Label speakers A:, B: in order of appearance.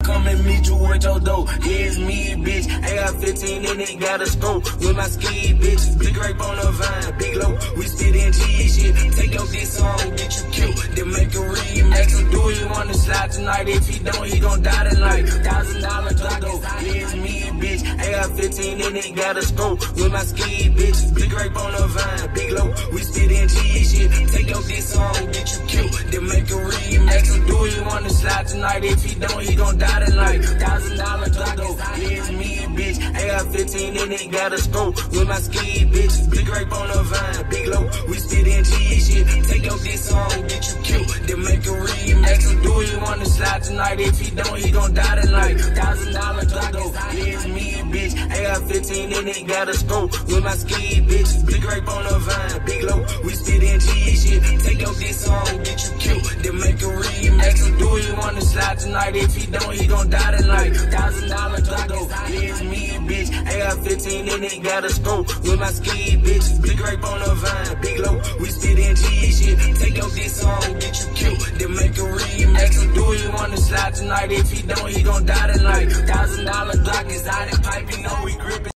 A: come and meet you with your dough. Yeah, it's me, bitch. AR-15 and it got a scope. With my ski, bitch. Big grape on the vine, big low. We spit in G shit. Take your dick song, get you killed. Then make a remix. Do he wanna slide tonight? If he don't, he gon' die tonight. $1,000 dough. Yeah, it's me, bitch. AR-15 and it got a scope. With my ski, bitch. Big grape on the vine, big low. We spit in G shit. Take your dick song, get you killed. Then make a remix. Do he wanna slide tonight? If he don't, he gon' die tonight. $1,000 dough. Yeah, it's me, bitch. AR-15 and it got a scope. With my ski, bitch. Big grape on the vine, big low. We spit in G shit. Take your dick song, get you killed. Then make a remix. Do he wanna slide tonight? If he don't, he gon' die tonight. $1,000 dough. Yeah, it's me, bitch. AR-15 and it got a scope. With my ski, bitch. Big grape on the vine, big low. We spit in G shit. Take your dick song, get you killed. Then make a remix. Do he wanna slide tonight? If he don't, he gon' die tonight. $1,000 dough. Yeah, it's me, bitch. AR-15 and it got a scope. With my ski, bitch. Big grape on the vine, big low. We spit in G shit. Take your dick song, get you killed. Then make a remix. Do he wanna slide tonight? If he don't, he gon' die tonight. $1,000 Glock is out and pipe, you know we grippin'.